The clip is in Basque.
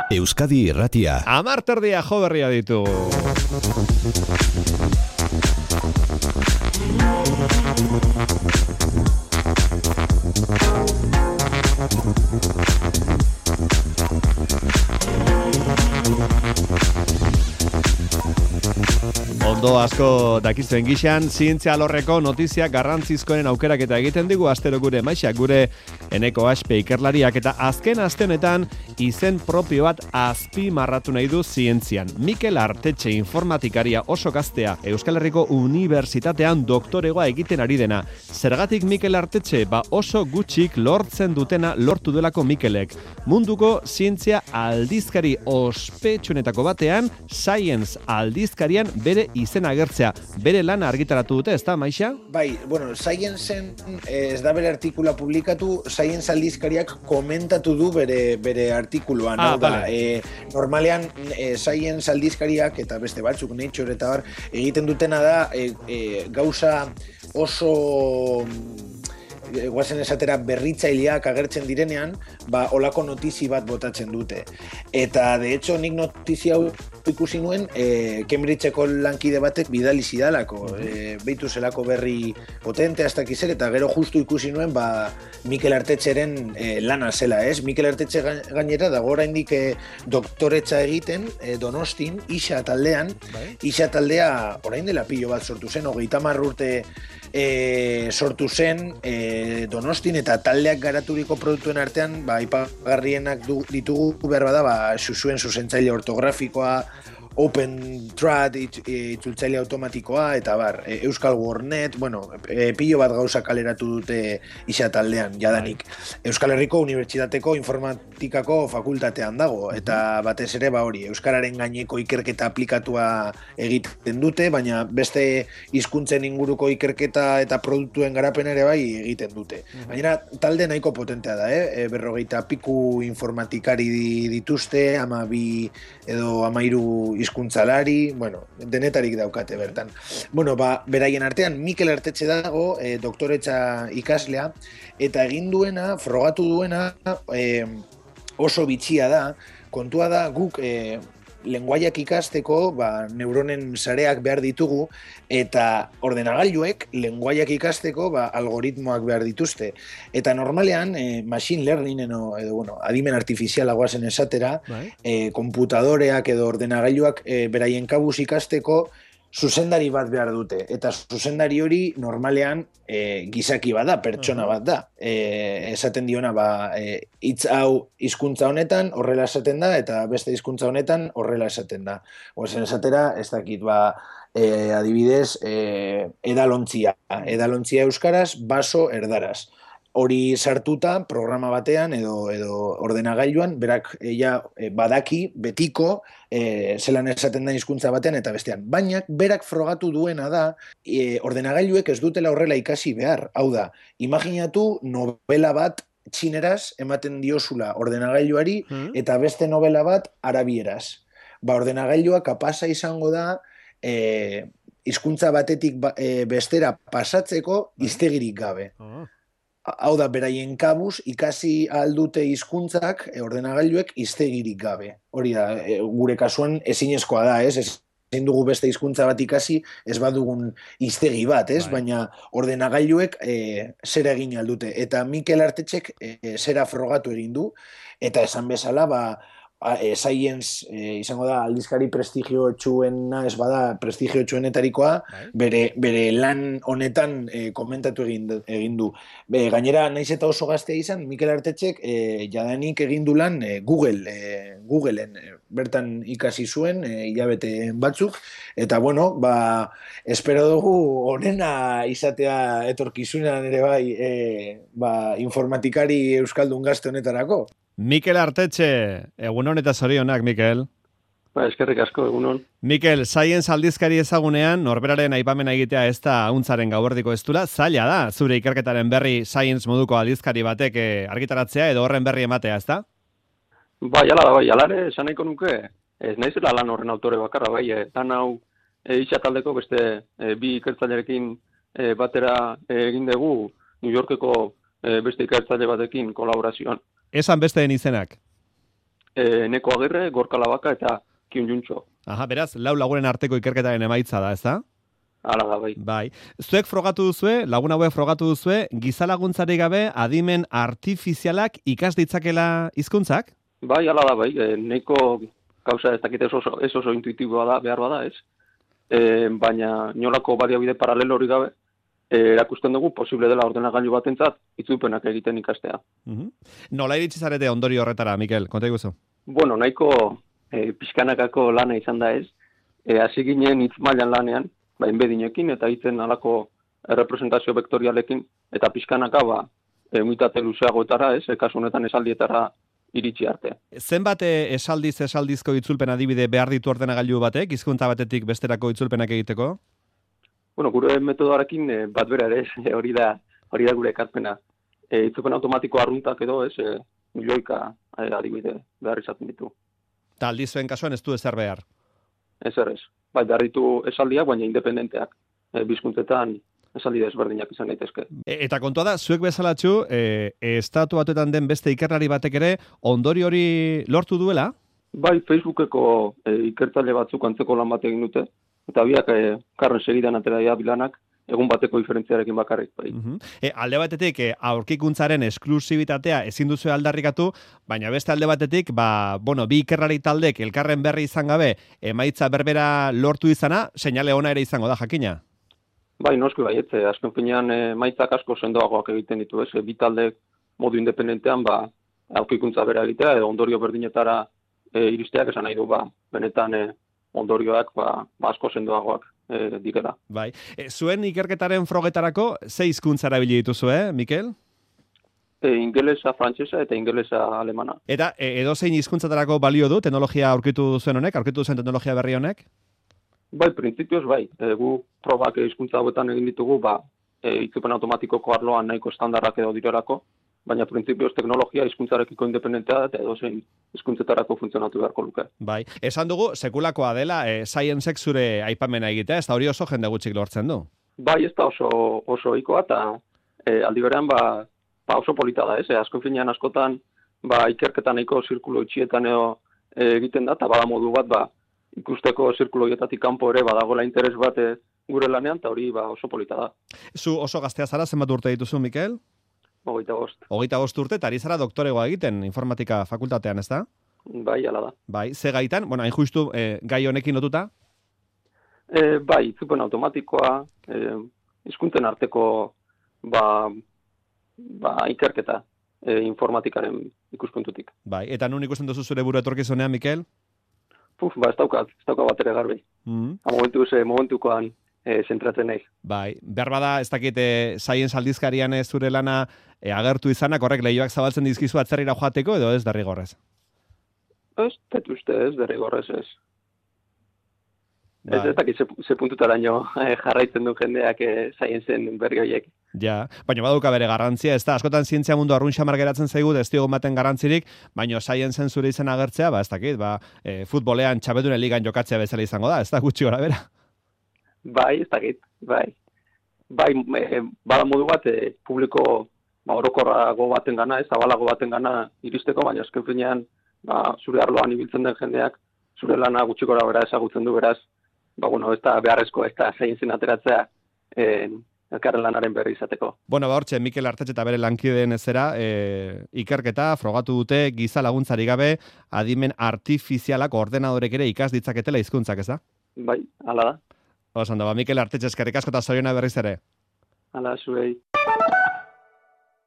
Euskadi Irratia. 10 terdia jo berria ditugu. Ondo asko dakizuen gixan, zientzia alorreko notizia garrantzizkoen aukeraketa egiten digu astero gure maixa, gure Eneko Aspe ikerlariak, eta azken aste honetan izen propio bat azpimarratu nahi du zientzian. Mikel Artetxe informatikaria oso gaztea, Euskal Herriko Unibertsitatean doktoregoa egiten ari dena. Zergatik Mikel Artetxe? Oso gutxik lortzen dutena lortu delako Mikelek. Munduko zientzia aldizkari ospetsuenetako batean, Science aldizkarian bere izena agertzea. Bere lana argitaratu dute, ezta, Maixa? Bai, bueno, Scienceen ez da bere artikula publikatu, Science aldizkariak komentatu du bere artikuluan. Normalean, Science aldizkariak eta beste batzuk, Nature eta bar, egiten dutena da gauza oso guazen esatera berritzaileak agertzen direnean, olako notizi bat botatzen dute. Eta, de hecho, nik notizia hau ikusi nuen Cambridgeko lankide batek bidali zidalako, behitu zelako berri potente hasta kizer, eta gero justu ikusi nuen Mikel Artetxeren lana zela, ez? Mikel Artetxe gainera dago oraindik doktoretza egiten Donostin, Ixa taldean. Ixa taldea orain dela pilo bat sortu zen, 30 urte sortu zen Donostin, eta taldeak garaturiko produktuen artean aipagarrienak ditugu behar bada zuen zuzentzaile ortografikoa, OpenTrad itzultzaile automatikoa, eta Euskal Wordnet, pilo bat gauza kaleratu dute Ixa taldean, jadanik. Euskal Herriko Unibertsitateko informatikako fakultatean dago, eta batez ere hori, euskararen gaineko ikerketa aplikatua egiten dute, baina beste hizkuntzen inguruko ikerketa eta produktuen garapen ere bai egiten dute. Gainera, talde nahiko potentea da, 40 piku informatikari dituzte, 12 edo 13 hizkuntzalari, denetarik daukate bertan. Beraien artean Mikel Artetxe dago, doktoretza ikaslea, eta egin duena, frogatu duena, oso bitxia da. Kontua da, guk lenguaiak ikasteko, neuronen sareak behar ditugu, eta ordenagailuek lenguaiak ikasteko, algoritmoak behar dituzte. Eta normalean, machine learning edo adimen artifiziala guazen esatera, konputadoreak edo ordenagailuak beraien kabuz ikasteko zuzendari bat behar dute. Eta zuzendari hori normalean gizaki bat da, pertsona bat da. Esaten diona, hitz hau hizkuntza honetan horrela esaten da, eta beste hizkuntza honetan horrela esaten da. Oazen esatera, ez dakit, adibidez, edalontzia euskaraz, baso erdaraz. Hori sartuta programa batean edo ordenagailuan, berak badaki betiko zelan esaten da hizkuntza batean eta bestean. Baina berak frogatu duena da ordenagailuek ez dutela horrela ikasi behar. Hau da, imaginatu novela bat txineraz ematen diozula ordenagailuari eta beste novela bat arabieraz. Ordenagailua kapasa izango da hizkuntza batetik bestera pasatzeko hiztegirik gabe. Hau da, beraien kabuz ikasi aldute hizkuntzak ordenagailuek hiztegirik gabe. Hori da, gure kasuan ezinezkoa da, ez? Ezin dugu beste hizkuntza bat ikasi, ez badugun hiztegi bat, ez? Baina ordenagailuek zera egin aldute. Eta Mikel Artetxek zera frogatu egin du, eta esan bezala, Science izango da aldizkari prestigiotsuena, ez bada prestigiotsuenetarikoa, bere lan honetan komentatu egin du. Gainera, naiz eta oso gaztea izan, Mikel Artetxek jadanik egin du lan Googleen bertan ikasi zuen hilabete batzuk, eta espero dugu honena izatea etorkizunean ere informatikari euskaldun gazte honetarako. Mikel Artetxe, egunon eta zorionak, Mikel. Eskerrik asko, egunon. Mikel, Science aldizkari ezagunean, norberaren aipamena egitea ez da hauntzaren gauerdiko ez dula, zaila da, zure ikerketaren berri Science moduko aldizkari batek argitaratzea edo horren berri ematea, ez da? Alare, esan nahiko nuke, ez naizela lan horren autore bakarra, dan hau Ixa taldeko beste bi ikertzailerekin batera egin dugu New Yorkeko beste ikertzaile batekin kolaborazioan. Esan besteen izenak? Eneko Agirre, Gorka Labaka eta Kiun Juntxo. Aha, beraz, 4 lagunen arteko ikerketaren emaitza da, ezta? Hala da, bai. Bai. Zuek frogatu duzue, lagun hauek frogatu duzue, gizalaguntzari gabe adimen artifizialak ikas ditzakela hizkuntzak? Bai, hala da, bai. Nahiko gauza ez dakit ez oso intuitiboa da, behar bada, ez? Baina inolako baliabide paralelo hori gabe, erakusten dugu posible dela ordenagailu batentzat itzulpenak egiten ikastea. Nola iritsi zarete ondorio horretara, Mikel? Konta iguzu. Bueno, nahiko pixkanakako lana izan da ez. Hasi ginen hitz mailan lanean, enbedinekin eta hitzen alako representazio vektorialekin, eta pixkanaka unitate luzeagoetara, ez, kasu honetan esaldietara iritsi arte. Zenbat esaldizko itzulpen adibide behar ditu ordenagailu batek, hizkuntza batetik besterako itzulpenak egiteko? Bueno, gure metodoarekin bat bera ere, hori da gure ekarpena. Itzulpen automatiko arruntak edo, ez, milioika adibide behar izaten ditu. Ta aldizuen kasuan ez du ezer behar? Ezer ez. Behar ditu esaldiak, baina independenteak. Bizkuntzetan esaldi desberdinak izan daitezke. Eta kontua da, zuek bezalatxu, estatu batuetan den beste ikerlari batek ere, ondori hori lortu duela? Bai, Facebookeko ikertzaile batzuk antzeko lan bat egin dute, eta biak karren segidan atera dira bilanak, egun bateko diferentziarekin bakarrik. Bai. Alde batetik, aurkikuntzaren esklusibitatea ezin duzu aldarrikatu, baina beste alde batetik, bi ikerlari taldek elkarren berri izan gabe, emaitza berbera lortu izana, seinale ona ere izango da, jakina? Bai, noski baiet, azken finean maitzak asko sendoagoak egiten ditu, ez? Bi taldek modu independentean, aurkikuntza bera egitea, edo ondorio berdinetara iristeak esan nahi du, benetan ondorioak asko sendoagoak direla. Bai. Zuen ikerketaren frogetarako, ze hizkuntza erabili dituzu, Mikel? Ingelesa, frantsesa eta ingelesa alemana. Eta edozein hizkuntzatarako balio du teknologia aurkitu zuen honek, aurkitu zuen teknologia berri honek? Bai, printzipioz bai. Gu probak hizkuntza hauetan egin ditugu, itzulpen automatikoko arloan nahiko estandarrak edo direlako, baina printzipioz teknologia hizkuntzarekiko independentea eta edozein hizkuntzetarako funtzionatu beharko luke. Bai, esan dugu sekulakoa dela Sciencek zure aipamena egitea, ez da hori oso jende gutxik lortzen du? Bai, ez da oso ohikoa eta aldi berean oso polita da, ez? Azken finean askotan ikerketa nahiko zirkulo itxietan egiten da, eta bada modu bat ikusteko zirkulo horietatik kanpo ere badagoela interes bat gure lanean, eta hori oso polita da. Zu oso gaztea zara, zenbat urte dituzu, Mikel? 25. 25 urte, eta ari zara doktoregoa egiten informatika fakultatean, ez da? Bai, ala da. Bai, ze gaitan? Bueno, hain justu gai honekin lotuta? Bai, itzulpen automatikoa, hizkuntzen arteko ikerketa informatikaren ikuspuntutik. Bai, eta nun ikusten duzu zure buru etorkizunean, Mikel? Ez dauka bat ere garbi. Momentukoan zentratzen nahi. Bai, behar bada, ez dakit Science aldizkarian zure lana agertu izanak, horrek lehioak zabaltzen dizkizu atzerrira joateko, edo ez derrigorrez? Ez derrigorrez ez. Ez dakit ze puntutaraino jarraitzen du jendeak Sciencen berri horiek. Ja, baina baduka bere garrantzia, ez da, askotan zientzia mundu arrun xamar geratzen zaigu, ez diogun baten garrantzirik, baina Sciencen zure izan agertzea, ez dakit, futbolean txapeldune ligan jokatzea bezala izango da, ez da, gutxi gora bera. Bai, ez dakit, bai. Bada modu bat, publiko orokorrago baten gana, zabalago baten gana iristeko, baina azken finean, zure arloan ibiltzen den jendeak, zure lana gutxi gora bera ezagutzen du, beraz, ez da beharrezko, ez da Sciencen ateratzea, elkarren lanaren berri izateko. Hortxe, Mikel Artetxe eta bere lankideen ezera, ikerketa, frogatu dute, giza laguntzari gabe, adimen artifizialak ordenadorek ere ikas ditzaketela hizkuntzak, ez da? Bai, hala da. Osan da, Mikel Artetxe eskerrik asko eta zoriona berriz ere. Hala, zuei.